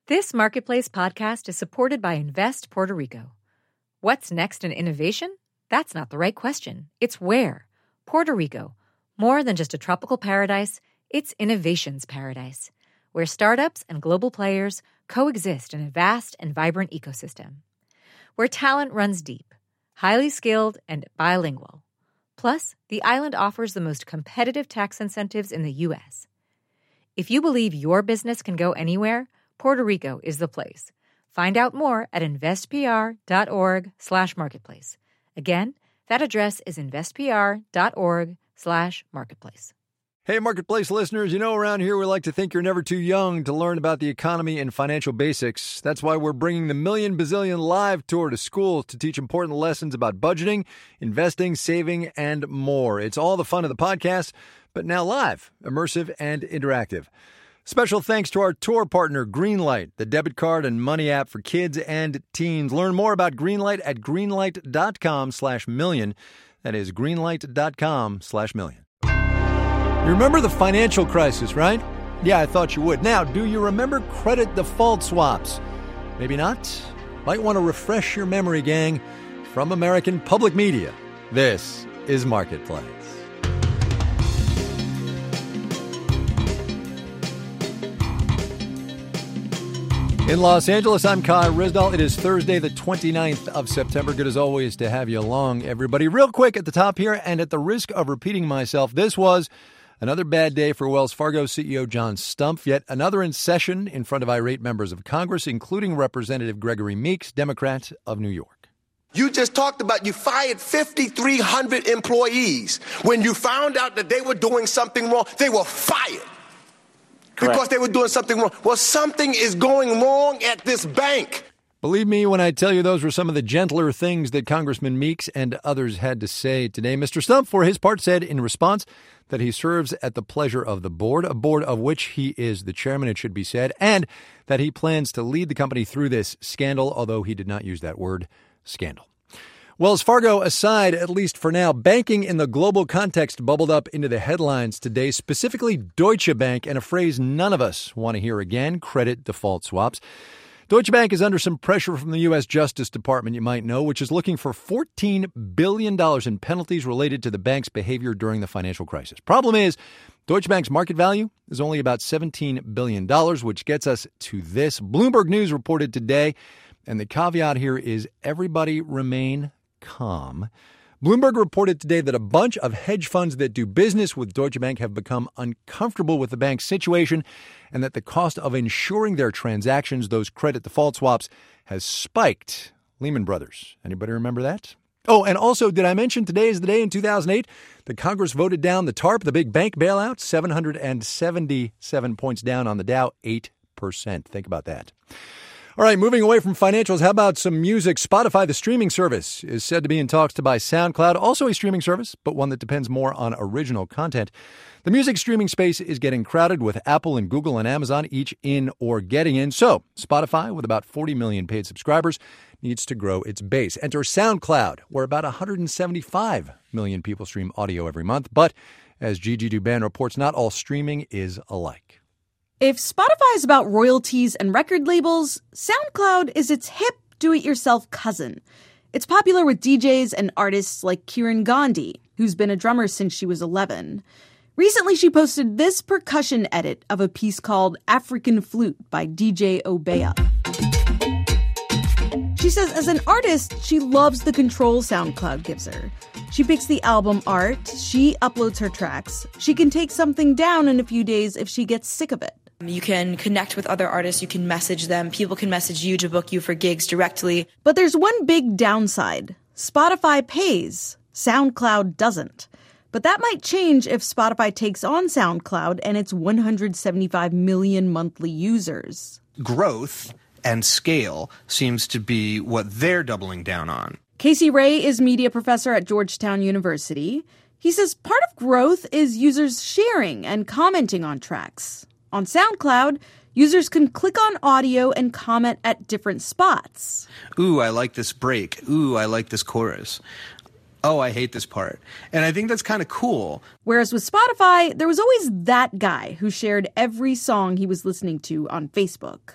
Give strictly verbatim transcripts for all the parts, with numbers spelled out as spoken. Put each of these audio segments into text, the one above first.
This Marketplace podcast is supported by Invest Puerto Rico. What's next in innovation? That's not the right question. It's where. Puerto Rico. More than just a tropical paradise, it's innovation's paradise, where startups and global players coexist in a vast and vibrant ecosystem. Where talent runs deep, highly skilled, and bilingual. Plus, the island offers the most competitive tax incentives in the U S. If you believe your business can go anywhere, Puerto Rico is the place. Find out more at investpr.org slash marketplace. Again, that address is investpr.org slash marketplace. Hey, Marketplace listeners, you know around here we like to think you're never too young to learn about the economy and financial basics. That's why we're bringing the Million Bazillion Live Tour to schools to teach important lessons about budgeting, investing, saving, and more. It's all the fun of the podcast, but now live, immersive, and interactive. Special thanks to our tour partner, Greenlight, the debit card and money app for kids and teens. Learn more about Greenlight at greenlight.com slash million. That is greenlight.com slash million. You remember the financial crisis, right? Yeah, I thought you would. Now, do you remember credit default swaps? Maybe not. Might want to refresh your memory, gang. From American Public Media, this is Marketplace. In Los Angeles, I'm Kai Ryssdal. It is Thursday, the twenty-ninth of September. Good as always to have you along, everybody. Real quick at the top here, and at the risk of repeating myself, this was another bad day for Wells Fargo C E O John Stumpf. Yet another in session in front of irate members of Congress, including Representative Gregory Meeks, Democrat of New York. You just talked about you fired five thousand three hundred employees. When you found out that they were doing something wrong, they were fired. Correct. Because they were doing something wrong. Well, something is going wrong at this bank. Believe me when I tell you those were some of the gentler things that Congressman Meeks and others had to say today. Mister Stumpf, for his part, said in response that he serves at the pleasure of the board, a board of which he is the chairman, it should be said, and that he plans to lead the company through this scandal, although he did not use that word, scandal. Wells Fargo aside, at least for now, banking in the global context bubbled up into the headlines today, specifically Deutsche Bank, and a phrase none of us want to hear again, credit default swaps. Deutsche Bank is under some pressure from the U S Justice Department, you might know, which is looking for fourteen billion dollars in penalties related to the bank's behavior during the financial crisis. Problem is, Deutsche Bank's market value is only about seventeen billion dollars, which gets us to this. Bloomberg News reported today, and the caveat here is everybody remain calm. Bloomberg reported today that a bunch of hedge funds that do business with Deutsche Bank have become uncomfortable with the bank's situation and that the cost of insuring their transactions, those credit default swaps, has spiked. Lehman Brothers. Anybody remember that? Oh, and also, did I mention today is the day in two thousand eight that Congress voted down the TARP, the big bank bailout, seven hundred seventy-seven points down on the Dow, eight percent. Think about that. All right, moving away from financials, how about some music? Spotify, the streaming service, is said to be in talks to buy SoundCloud, also a streaming service, but one that depends more on original content. The music streaming space is getting crowded with Apple and Google and Amazon each in or getting in. So Spotify, with about forty million paid subscribers, needs to grow its base. Enter SoundCloud, where about one hundred seventy-five million people stream audio every month. But as Gigi Douban reports, not all streaming is alike. If Spotify is about royalties and record labels, SoundCloud is its hip, do-it-yourself cousin. It's popular with D Js and artists like Kiran Gandhi, who's been a drummer since she was eleven. Recently, she posted this percussion edit of a piece called African Flute by D J Obeya. She says as an artist, she loves the control SoundCloud gives her. She picks the album art, she uploads her tracks. She can take something down in a few days if she gets sick of it. You can connect with other artists, you can message them, people can message you to book you for gigs directly. But there's one big downside. Spotify pays, SoundCloud doesn't. But that might change if Spotify takes on SoundCloud and its one hundred seventy-five million monthly users. Growth and scale seems to be what they're doubling down on. Casey Ray is media professor at Georgetown University. He says part of growth is users sharing and commenting on tracks. On SoundCloud, users can click on audio and comment at different spots. Ooh, I like this break. Ooh, I like this chorus. Oh, I hate this part. And I think that's kind of cool. Whereas with Spotify, there was always that guy who shared every song he was listening to on Facebook.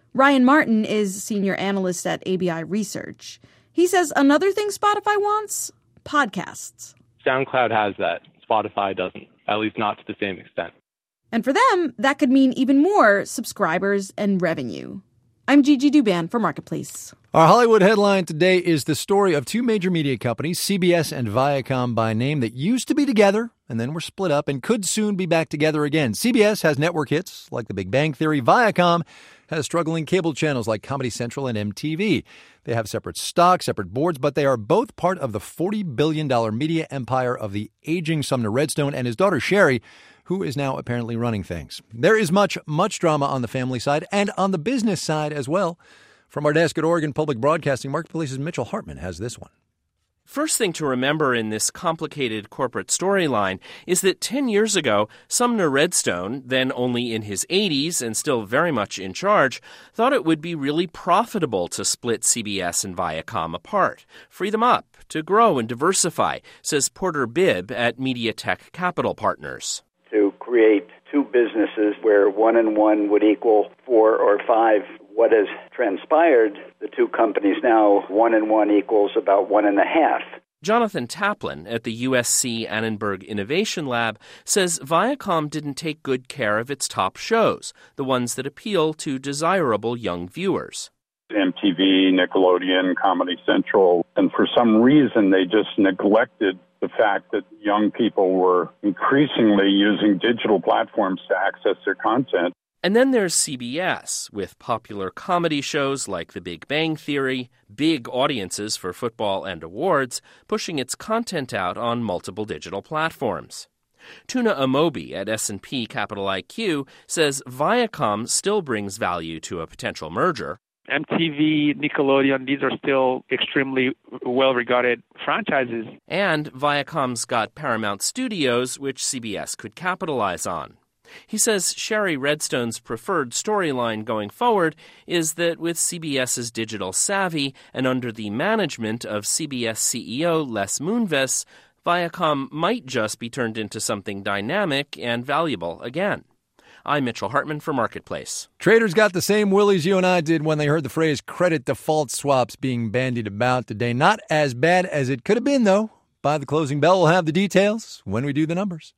Ryan Martin is senior analyst at A B I Research. He says another thing Spotify wants? Podcasts. SoundCloud has that. Spotify doesn't, at least not to the same extent. And for them, that could mean even more subscribers and revenue. I'm Gigi Douban for Marketplace. Our Hollywood headline today is the story of two major media companies, C B S and Viacom by name, that used to be together and then were split up and could soon be back together again. C B S has network hits like The Big Bang Theory. Viacom has struggling cable channels like Comedy Central and M T V. They have separate stocks, separate boards, but they are both part of the forty billion dollars media empire of the aging Sumner Redstone and his daughter Sherry, who is now apparently running things. There is much, much drama on the family side and on the business side as well. From our desk at Oregon Public Broadcasting, Marketplace's Mitchell Hartman has this one. First thing to remember in this complicated corporate storyline is that ten years ago, Sumner Redstone, then only in his eighties and still very much in charge, thought it would be really profitable to split C B S and Viacom apart, free them up, to grow and diversify, says Porter Bibb at MediaTek Capital Partners. To create two businesses where one and one would equal four or five. What has transpired, the two companies now, one and one equals about one and a half. Jonathan Taplin at the U S C Annenberg Innovation Lab says Viacom didn't take good care of its top shows, the ones that appeal to desirable young viewers. M T V, Nickelodeon, Comedy Central, and for some reason they just neglected the fact that young people were increasingly using digital platforms to access their content. And then there's C B S, with popular comedy shows like The Big Bang Theory, big audiences for football and awards, pushing its content out on multiple digital platforms. Tuna Amobi at S and P Capital I Q says Viacom still brings value to a potential merger. M T V, Nickelodeon, these are still extremely well-regarded franchises. And Viacom's got Paramount Studios, which C B S could capitalize on. He says Sherry Redstone's preferred storyline going forward is that with CBS's digital savvy and under the management of C B S C E O Les Moonves, Viacom might just be turned into something dynamic and valuable again. I'm Mitchell Hartman for Marketplace. Traders got the same willies you and I did when they heard the phrase credit default swaps being bandied about today. Not as bad as it could have been, though. By the closing bell, we'll have the details when we do the numbers.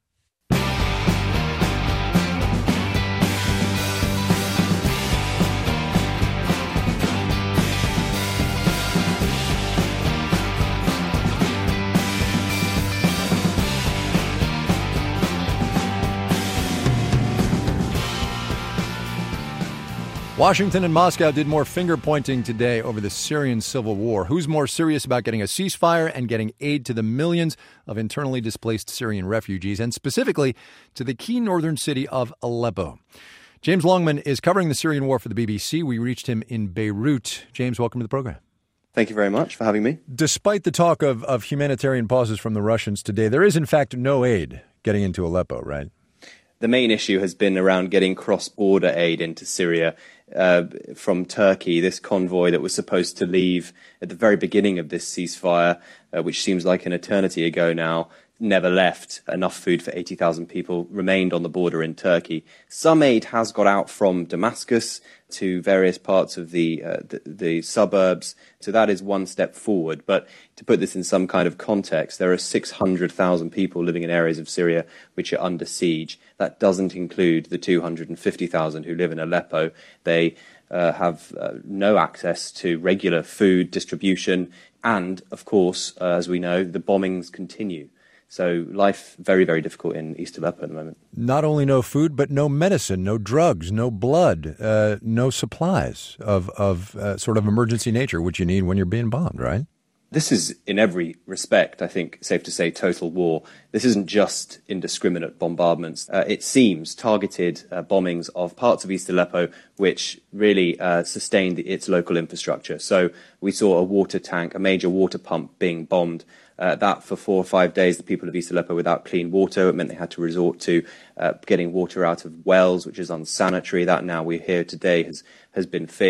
Washington and Moscow did more finger-pointing today over the Syrian civil war. Who's more serious about getting a ceasefire and getting aid to the millions of internally displaced Syrian refugees, and specifically to the key northern city of Aleppo? James Longman is covering the Syrian war for the B B C. We reached him in Beirut. James, welcome to the program. Thank you very much for having me. Despite the talk of, of humanitarian pauses from the Russians today, there is, in fact, no aid getting into Aleppo, right? The main issue has been around getting cross-border aid into Syria uh, from Turkey, this convoy that was supposed to leave at the very beginning of this ceasefire, uh, which seems like an eternity ago now, never left. Enough food for eighty thousand people remained on the border in Turkey. Some aid has got out from Damascus to various parts of the, uh, the the suburbs, so that is one step forward. But to put this in some kind of context, there are six hundred thousand people living in areas of Syria which are under siege. That doesn't include the two hundred fifty thousand who live in Aleppo. They uh, have uh, no access to regular food distribution, and, of course, uh, as we know, the bombings continue. So life very, very difficult in East Aleppo at the moment. Not only no food, but no medicine, no drugs, no blood, uh, no supplies of, of uh, sort of emergency nature, which you need when you're being bombed, right? This is, in every respect, I think, safe to say, total war. This isn't just indiscriminate bombardments. Uh, it seems targeted uh, bombings of parts of East Aleppo, which really uh, sustained its local infrastructure. So we saw a water tank, a major water pump being bombed. Uh, that for four or five days, the people of East Aleppo without clean water. It meant they had to resort to uh, getting water out of wells, which is unsanitary. That now we hear today has, has been fixed.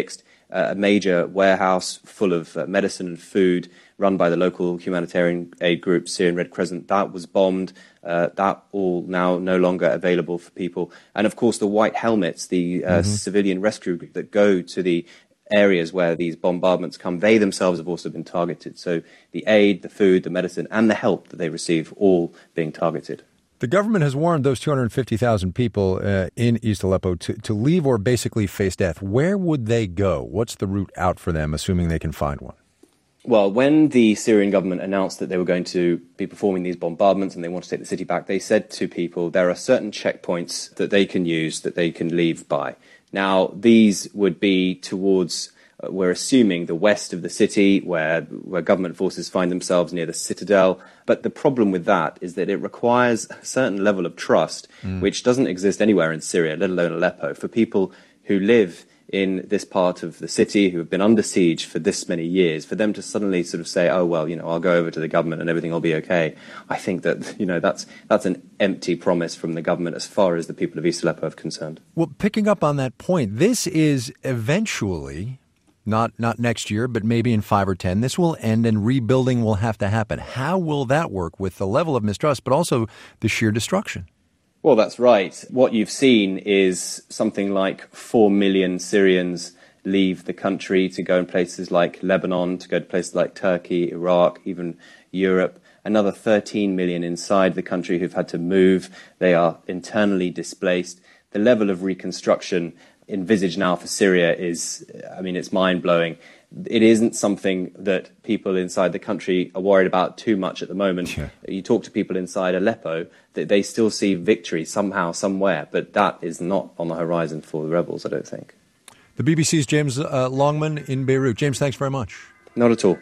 uh, a major warehouse full of uh, medicine and food run by the local humanitarian aid group Syrian Red Crescent. That was bombed. Uh, that all now no longer available for people. And of course, the White Helmets, the uh, mm-hmm. civilian rescue group that go to the areas where these bombardments come, they themselves have also been targeted. So the aid, the food, the medicine, and the help that they receive all being targeted. The government has warned those two hundred fifty thousand people uh, in East Aleppo to, to leave or basically face death. Where would they go? What's the route out for them, assuming they can find one? Well, when the Syrian government announced that they were going to be performing these bombardments and they want to take the city back, they said to people there are certain checkpoints that they can use, that they can leave by. Now, these would be towards, uh, we're assuming, the west of the city, where, where government forces find themselves near the citadel. But the problem with that is that it requires a certain level of trust, mm. which doesn't exist anywhere in Syria, let alone Aleppo, for people who live in this part of the city, who have been under siege for this many years, for them to suddenly sort of say, oh, well, you know, I'll go over to the government and everything will be okay. I think that, you know, that's that's an empty promise from the government as far as the people of East Aleppo are concerned. Well, picking up on that point, this is eventually, not not next year, but maybe in five or ten, this will end and rebuilding will have to happen. How will that work with the level of mistrust, but also the sheer destruction? Well, that's right. What you've seen is something like four million Syrians leave the country to go in places like Lebanon, to go to places like Turkey, Iraq, even Europe. Another thirteen million inside the country who've had to move. They are internally displaced. The level of reconstruction envisaged now for Syria is, I mean, it's mind-blowing. It isn't something that people inside the country are worried about too much at the moment. Yeah. You talk to people inside Aleppo, that they still see victory somehow, somewhere, but that is not on the horizon for the rebels, I don't think. The B B C's James uh, Longman in Beirut. James, thanks very much. Not at all.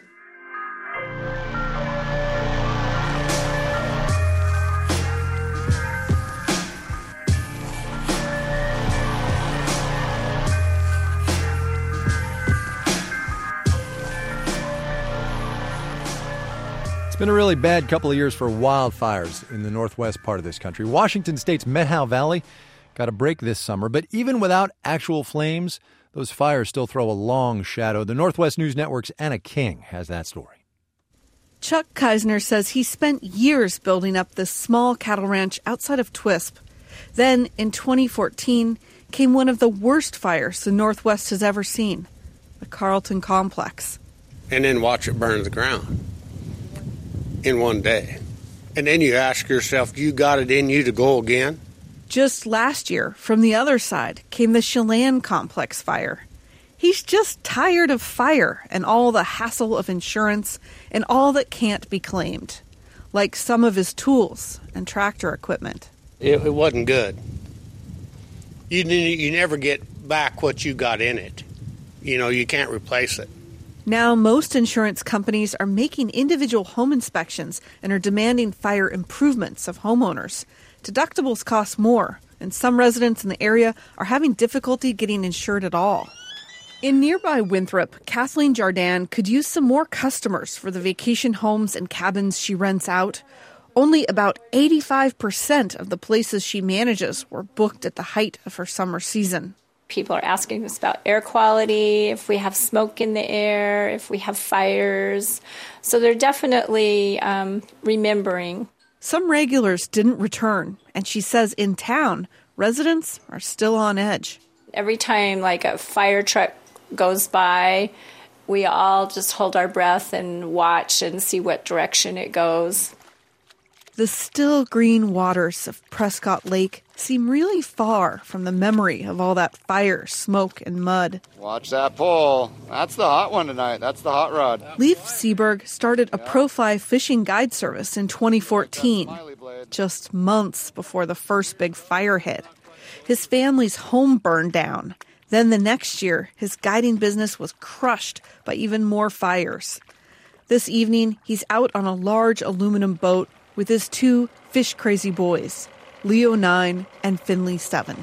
Been a really bad couple of years for wildfires in the northwest part of this country. Washington State's Methow Valley got a break this summer, but even without actual flames, those fires still throw a long shadow. The Northwest News Network's Anna King has that story. Chuck Keisner says he spent years building up this small cattle ranch outside of Twisp. Then, in twenty fourteen, came one of the worst fires the Northwest has ever seen, the Carlton Complex. And then watch it burn to the ground in one day. And then you ask yourself, you got it in you to go again? Just last year, from the other side, came the Chelan Complex fire. He's just tired of fire and all the hassle of insurance and all that can't be claimed, like some of his tools and tractor equipment. It, it wasn't good. You, you never get back what you got in it. You know, you can't replace it. Now, most insurance companies are making individual home inspections and are demanding fire improvements of homeowners. Deductibles cost more, and some residents in the area are having difficulty getting insured at all. In nearby Winthrop, Kathleen Jardin could use some more customers for the vacation homes and cabins she rents out. Only about eighty-five percent of the places she manages were booked at the height of her summer season. People are asking us about air quality, if we have smoke in the air, if we have fires. So they're definitely um, remembering. Some regulars didn't return, and she says in town, residents are still on edge. Every time like a fire truck goes by, we all just hold our breath and watch and see what direction it goes. The still green waters of Prescott Lake seem really far from the memory of all that fire, smoke, and mud. Watch that pole. That's the hot one tonight. That's the hot rod. Leif Seberg started a Pro-Fly fishing guide service in twenty fourteen, just months before the first big fire hit. His family's home burned down. Then the next year, his guiding business was crushed by even more fires. This evening, he's out on a large aluminum boat with his two fish-crazy boys, Leo nine and Finley seven.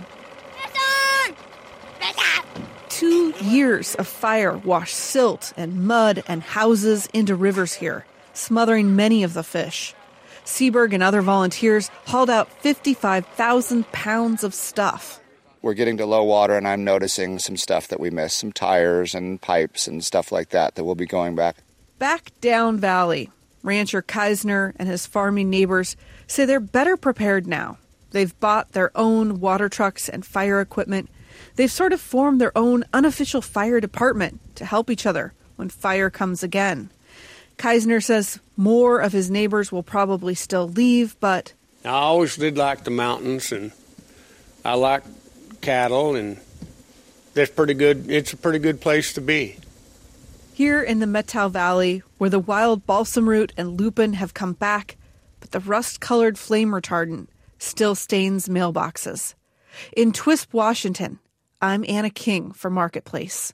Two years of fire washed silt and mud and houses into rivers here, smothering many of the fish. Seberg and other volunteers hauled out fifty-five thousand pounds of stuff. we're getting to low water, and I'm noticing some stuff that we missed, some tires and pipes and stuff like that that we'll be going back. Back down valley, rancher Keisner and his farming neighbors say they're better prepared now. They've bought their own water trucks and fire equipment. They've sort of formed their own unofficial fire department to help each other when fire comes again. Keisner says more of his neighbors will probably still leave, but I always did like the mountains, and I like cattle, and that's pretty good. It's a pretty good place to be. Here in the Methow Valley, where the wild balsam root and lupin have come back, but the rust-colored flame retardant still stains mailboxes. In Twisp, Washington, I'm Anna King for Marketplace.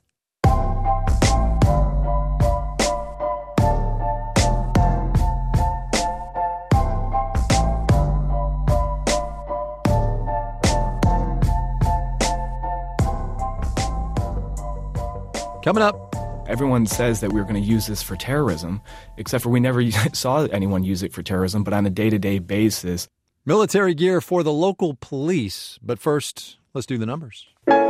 Coming up. Everyone says that we we're going to use this for terrorism, except for we never saw anyone use it for terrorism, but on a day-to-day basis. Military gear for the local police. But first, let's do the numbers.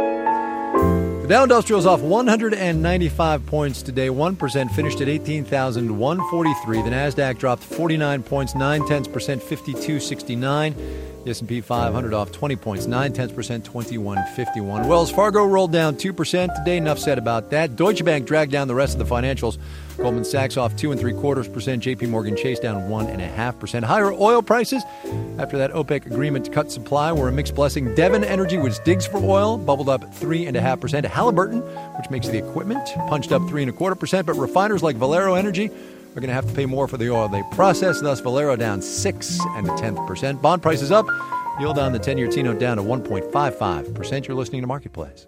The Dow Industrial is off one hundred ninety-five points today, one percent, finished at eighteen thousand one hundred forty-three. The NASDAQ dropped forty-nine points, nine tenths percent, fifty-two sixty-nine. The S and P five hundred off twenty points, nine tenths percent, twenty-one fifty-one. Wells Fargo rolled down two percent today. Enough said about that. Deutsche Bank dragged down the rest of the financials. Goldman Sachs off two and three quarters percent. J P Morgan Chase down one and a half percent. Higher oil prices after that OPEC agreement to cut supply were a mixed blessing. Devon Energy, which digs for oil, bubbled up three and a half percent. Halliburton, which makes the equipment, punched up three and a quarter percent. But refiners like Valero Energy are going to have to pay more for the oil they process. Thus, Valero down six and a tenth percent. Bond prices up. Yield on the ten-year T-note down to one point five five percent. You're listening to Marketplace.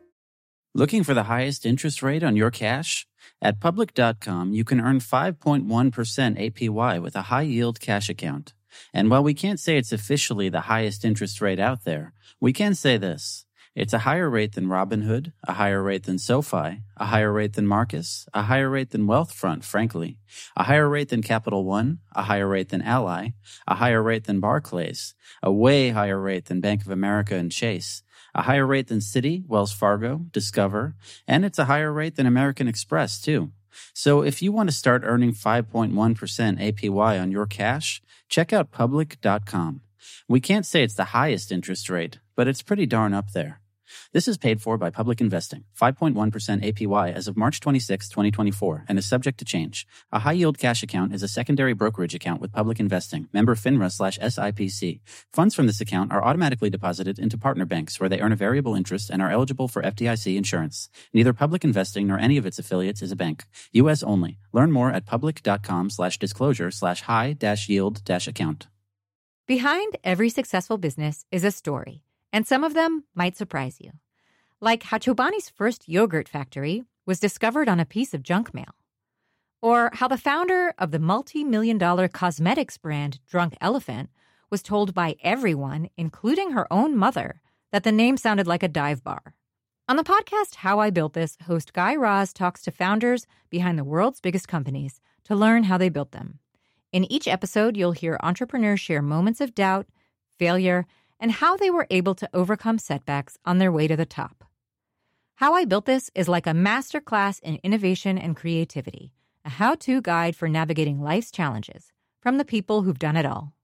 Looking for the highest interest rate on your cash? At Public dot com, you can earn five point one percent A P Y with a high-yield cash account. And while we can't say it's officially the highest interest rate out there, we can say this. It's a higher rate than Robinhood, a higher rate than SoFi, a higher rate than Marcus, a higher rate than Wealthfront, frankly, a higher rate than Capital One, a higher rate than Ally, a higher rate than Barclays, a way higher rate than Bank of America and Chase, a higher rate than Citi, Wells Fargo, Discover, and it's a higher rate than American Express, too. So if you want to start earning five point one percent A P Y on your cash, check out Public dot com. We can't say it's the highest interest rate, but it's pretty darn up there. This is paid for by Public Investing, five point one percent A P Y as of March twenty-sixth, twenty twenty-four, and is subject to change. A high-yield cash account is a secondary brokerage account with Public Investing, member FINRA slash S I P C. Funds from this account are automatically deposited into partner banks where they earn a variable interest and are eligible for F D I C insurance. Neither Public Investing nor any of its affiliates is a bank. U S only. Learn more at public dot com slash disclosure slash high dash yield dash account. Behind every successful business is a story, and some of them might surprise you. Like how Chobani's first yogurt factory was discovered on a piece of junk mail. Or how the founder of the multi-million dollar cosmetics brand Drunk Elephant was told by everyone, including her own mother, that the name sounded like a dive bar. On the podcast How I Built This, host Guy Raz talks to founders behind the world's biggest companies to learn how they built them. In each episode, you'll hear entrepreneurs share moments of doubt, failure, and how they were able to overcome setbacks on their way to the top. How I Built This is like a masterclass in innovation and creativity, a how-to guide for navigating life's challenges from the people who've done it all.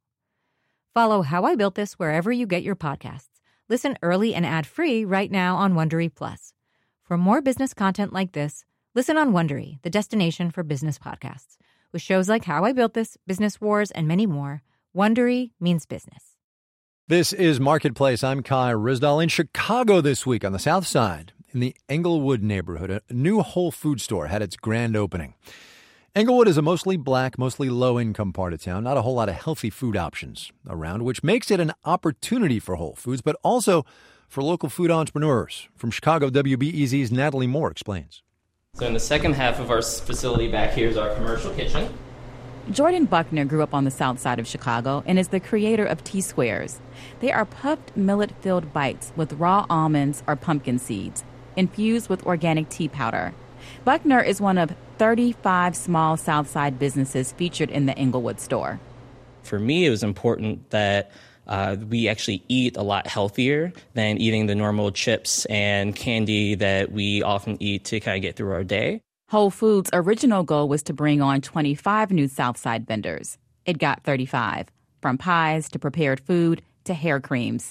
Follow How I Built This wherever you get your podcasts. Listen early and ad-free right now on Wondery Plus. For more business content like this, listen on Wondery, the destination for business podcasts. With shows like How I Built This, Business Wars, and many more, Wondery means business. This is Marketplace. I'm Kai Ryssdal in Chicago this week on the South Side. In the Englewood neighborhood, a new Whole Food store had its grand opening. Englewood is a mostly black, mostly low-income part of town. Not a whole lot of healthy food options around, which makes it an opportunity for Whole Foods, but also for local food entrepreneurs. From Chicago, W B E Z's Natalie Moore explains. So in the second half of our facility back here is our commercial kitchen. Jordan Buckner grew up on the south side of Chicago and is the creator of T-Squares. They are puffed millet-filled bites with raw almonds or pumpkin seeds, infused with organic tea powder. Buckner is one of thirty-five small Southside businesses featured in the Englewood store. For me, it was important that Uh, we actually eat a lot healthier than eating the normal chips and candy that we often eat to kind of get through our day. Whole Foods' original goal was to bring on twenty-five new Southside vendors. It got thirty-five, from pies to prepared food to hair creams.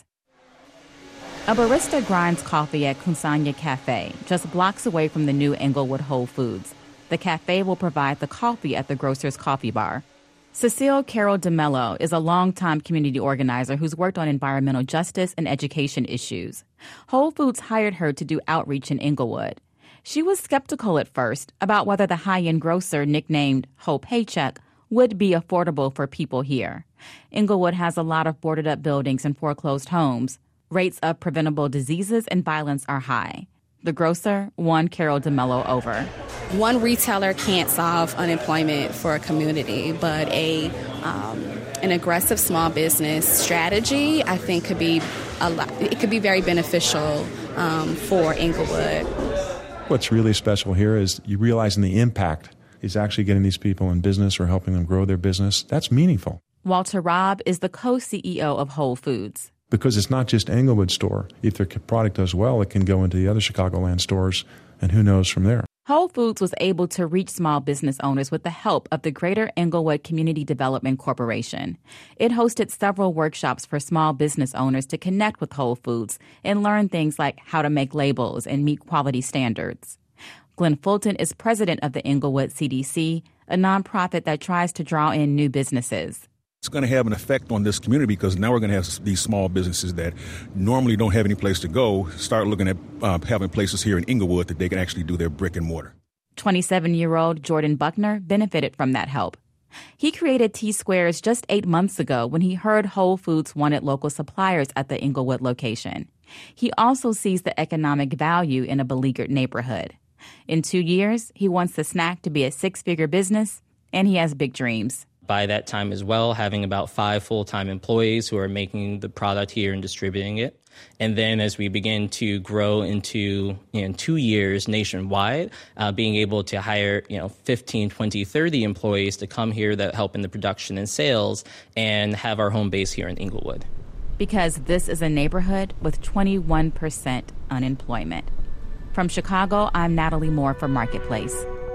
A barista grinds coffee at Kusanya Cafe, just blocks away from the new Englewood Whole Foods. The cafe will provide the coffee at the grocer's coffee bar. Cecile Carroll DeMello is a longtime community organizer who's worked on environmental justice and education issues. Whole Foods hired her to do outreach in Englewood. She was skeptical at first about whether the high-end grocer nicknamed Whole Paycheck would be affordable for people here. Englewood has a lot of boarded-up buildings and foreclosed homes. Rates of preventable diseases and violence are high. The grocer won Carol DeMello over. One retailer can't solve unemployment for a community, but a um, an aggressive small business strategy, I think, could be a lot, it could be very beneficial um, for Englewood. What's really special here is you realizing the impact is actually getting these people in business or helping them grow their business. That's meaningful. Walter Robb is the co-C E O of Whole Foods. Because it's not just Englewood store. If their product does well, it can go into the other Chicagoland stores, and who knows from there. Whole Foods was able to reach small business owners with the help of the Greater Englewood Community Development Corporation. It hosted several workshops for small business owners to connect with Whole Foods and learn things like how to make labels and meet quality standards. Glenn Fulton is president of the Englewood C D C, a nonprofit that tries to draw in new businesses. It's going to have an effect on this community because now we're going to have these small businesses that normally don't have any place to go start looking at uh, having places here in Englewood that they can actually do their brick and mortar. twenty-seven-year-old Jordan Buckner benefited from that help. He created T-Squares just eight months ago when he heard Whole Foods wanted local suppliers at the Englewood location. He also sees the economic value in a beleaguered neighborhood. In two years, he wants the snack to be a six-figure business, and he has big dreams. By that time as well, having about five full-time employees who are making the product here and distributing it. And then as we begin to grow into, you know, two years nationwide, uh, being able to hire, you know, fifteen, twenty, thirty employees to come here that help in the production and sales and have our home base here in Englewood. Because this is a neighborhood with twenty-one percent unemployment. From Chicago, I'm Natalie Moore for Marketplace.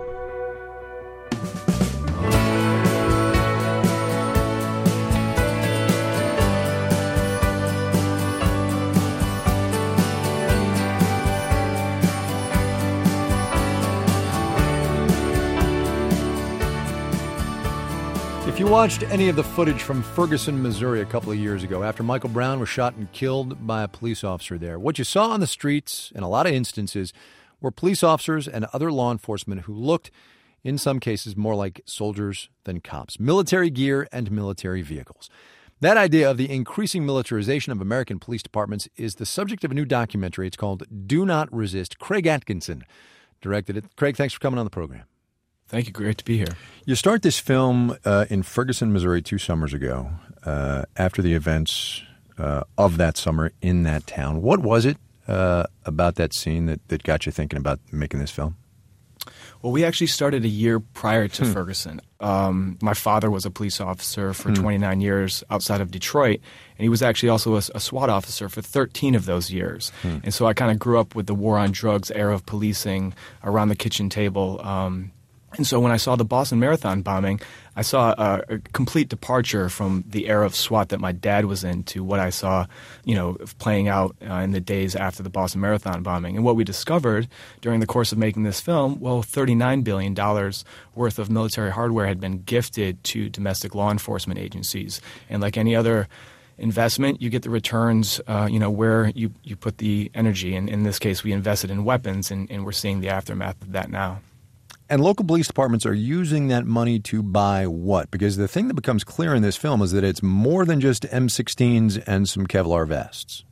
If you watched any of the footage from Ferguson, Missouri a couple of years ago after Michael Brown was shot and killed by a police officer there, what you saw on the streets in a lot of instances were police officers and other law enforcement who looked, in some cases, more like soldiers than cops. Military gear and military vehicles. That idea of the increasing militarization of American police departments is the subject of a new documentary. It's called Do Not Resist. Craig Atkinson directed it. Craig, thanks for coming on the program. Thank you. Great to be here. You start this film uh, in Ferguson, Missouri, two summers ago, uh, after the events uh, of that summer in that town. What was it uh, about that scene that, that got you thinking about making this film? Well, we actually started a year prior to Hmm. Ferguson. Um, my father was a police officer for Hmm. twenty-nine years outside of Detroit, and he was actually also a, a SWAT officer for thirteen of those years. Hmm. And so I kind of grew up with the war on drugs era of policing around the kitchen table. Um, And so when I saw the Boston Marathon bombing, I saw a, a complete departure from the era of SWAT that my dad was in to what I saw, you know, playing out uh, in the days after the Boston Marathon bombing. And what we discovered during the course of making this film, well, thirty-nine billion dollars worth of military hardware had been gifted to domestic law enforcement agencies. And like any other investment, you get the returns, uh, you know, where you, you put the energy. And in this case, we invested in weapons, and, and we're seeing the aftermath of that now. And local police departments are using that money to buy what? Because the thing that becomes clear in this film is that it's more than just M sixteens and some Kevlar vests.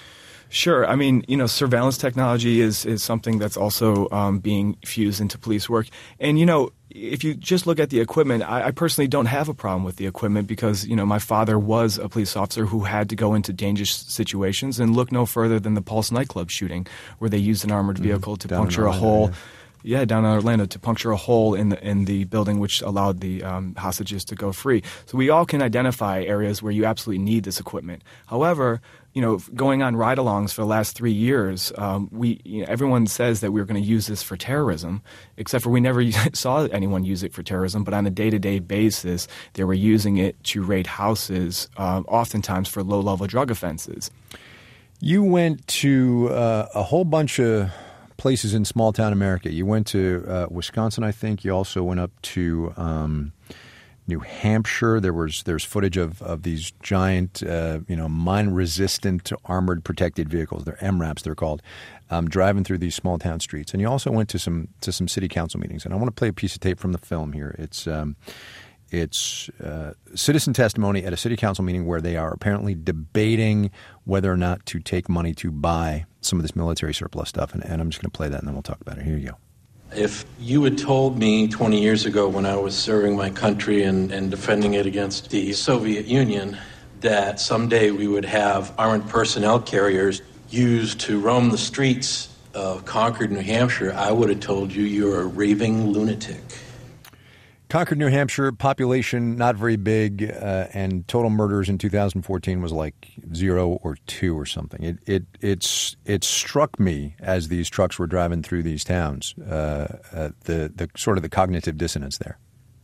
Sure. I mean, you know, surveillance technology is, is something that's also um, being fused into police work. And, you know, if you just look at the equipment, I, I personally don't have a problem with the equipment because, you know, my father was a police officer who had to go into dangerous situations, and look no further than the Pulse nightclub shooting, where they used an armored vehicle to Down in puncture a Orlando, hole. yeah. Yeah, down in Orlando to puncture a hole in the in the building, which allowed the um, hostages to go free. So we all can identify areas where you absolutely need this equipment. However, you know, going on ride-alongs for the last three years, um, we you know, everyone says that we're going to use this for terrorism, except for we never saw anyone use it for terrorism. But on a day-to-day basis, they were using it to raid houses, uh, oftentimes for low-level drug offenses. You went to uh, a whole bunch of places in small-town America. You went to uh, Wisconsin, I think. You also went up to um, New Hampshire. There was there's footage of, of these giant, uh, you know, mine-resistant armored protected vehicles. They're M RAPs, they're called, um, driving through these small-town streets. And you also went to some to some city council meetings. And I want to play a piece of tape from the film here. It's um, It's uh, citizen testimony at a city council meeting where they are apparently debating whether or not to take money to buy some of this military surplus stuff. And, and I'm just going to play that, and then we'll talk about it. Here you go. If you had told me twenty years ago when I was serving my country and, and defending it against the Soviet Union that someday we would have armored personnel carriers used to roam the streets of Concord, New Hampshire, I would have told you you're a raving lunatic. Concord, New Hampshire, population not very big, uh, and total murders in two thousand fourteen was like zero or two or something. It it it's it struck me as these trucks were driving through these towns, uh, uh, the the sort of the cognitive dissonance there.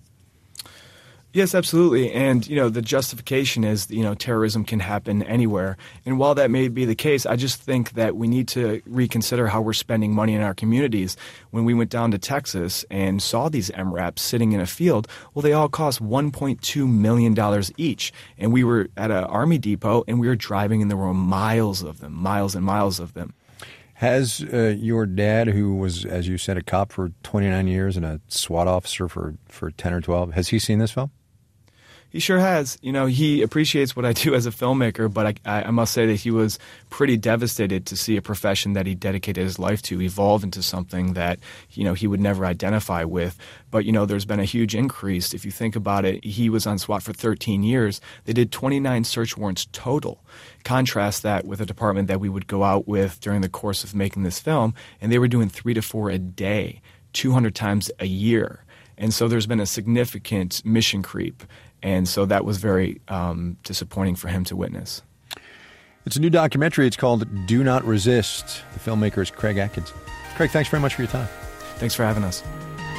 Yes, absolutely. And, you know, the justification is, you know, terrorism can happen anywhere. And while that may be the case, I just think that we need to reconsider how we're spending money in our communities. When we went down to Texas and saw these M RAPs sitting in a field, well, they all cost one point two million dollars each. And we were at an Army depot and we were driving and there were miles of them, miles and miles of them. Has uh, your dad, who was, as you said, a cop for twenty-nine years and a SWAT officer for, for ten or twelve, has he seen this film? He sure has. You know, he appreciates what I do as a filmmaker, but I, I must say that he was pretty devastated to see a profession that he dedicated his life to evolve into something that, you know, he would never identify with. But, you know, there's been a huge increase. If you think about it, he was on SWAT for thirteen years. They did twenty-nine search warrants total. Contrast that with a department that we would go out with during the course of making this film, and they were doing three to four a day, two hundred times a year. And so there's been a significant mission creep. And so that was very um, disappointing for him to witness. It's a new documentary. It's called Do Not Resist. The filmmaker is Craig Atkins. Craig, thanks very much for your time. Thanks for having us.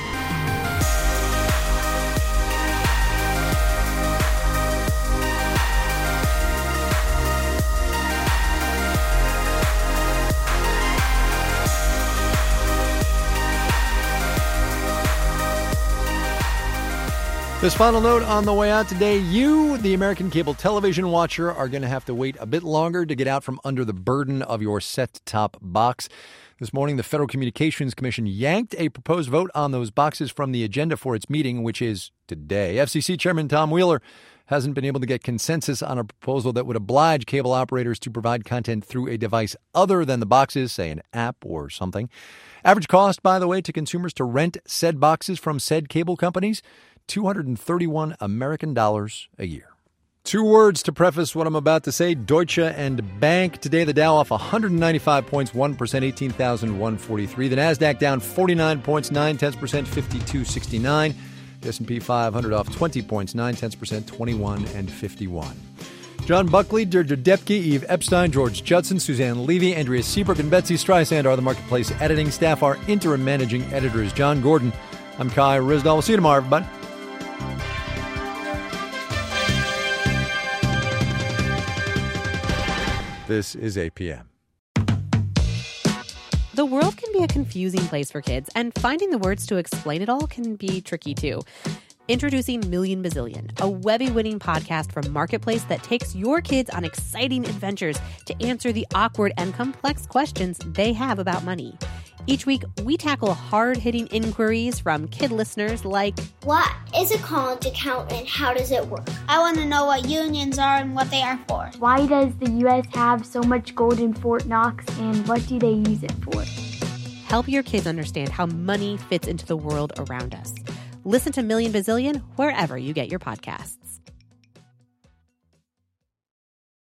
This final note on the way out today, you, the American cable television watcher, are going to have to wait a bit longer to get out from under the burden of your set-top box. This morning, the Federal Communications Commission yanked a proposed vote on those boxes from the agenda for its meeting, which is today. F C C Chairman Tom Wheeler hasn't been able to get consensus on a proposal that would oblige cable operators to provide content through a device other than the boxes, say an app or something. Average cost, by the way, to consumers to rent said boxes from said cable companies, two hundred thirty-one American dollars a year. Two words to preface what I'm about to say. Deutsche and Bank. Today, the Dow off one hundred ninety-five points, one percent, eighteen thousand one hundred forty-three. The NASDAQ down forty-nine points, nine tenths percent, fifty-two sixty-nine. The S and P five hundred off twenty points, nine tenths percent, twenty-one and fifty-one. John Buckley, Deirdre Depke, Eve Epstein, George Judson, Suzanne Levy, Andrea Seabrook, and Betsy Streisand are the Marketplace editing staff. Our interim managing editor is John Gordon. I'm Kai Ryssdal. We'll see you tomorrow, everybody. This is A P M. The world can be a confusing place for kids, and finding the words to explain it all can be tricky too. Introducing Million Bazillion, a Webby-winning podcast from Marketplace that takes your kids on exciting adventures to answer the awkward and complex questions they have about money. Each week, we tackle hard-hitting inquiries from kid listeners like, what is a college account and how does it work? I want to know what unions are and what they are for. Why does the U S have so much gold in Fort Knox and what do they use it for? Help your kids understand how money fits into the world around us. Listen to Million Bazillion wherever you get your podcasts.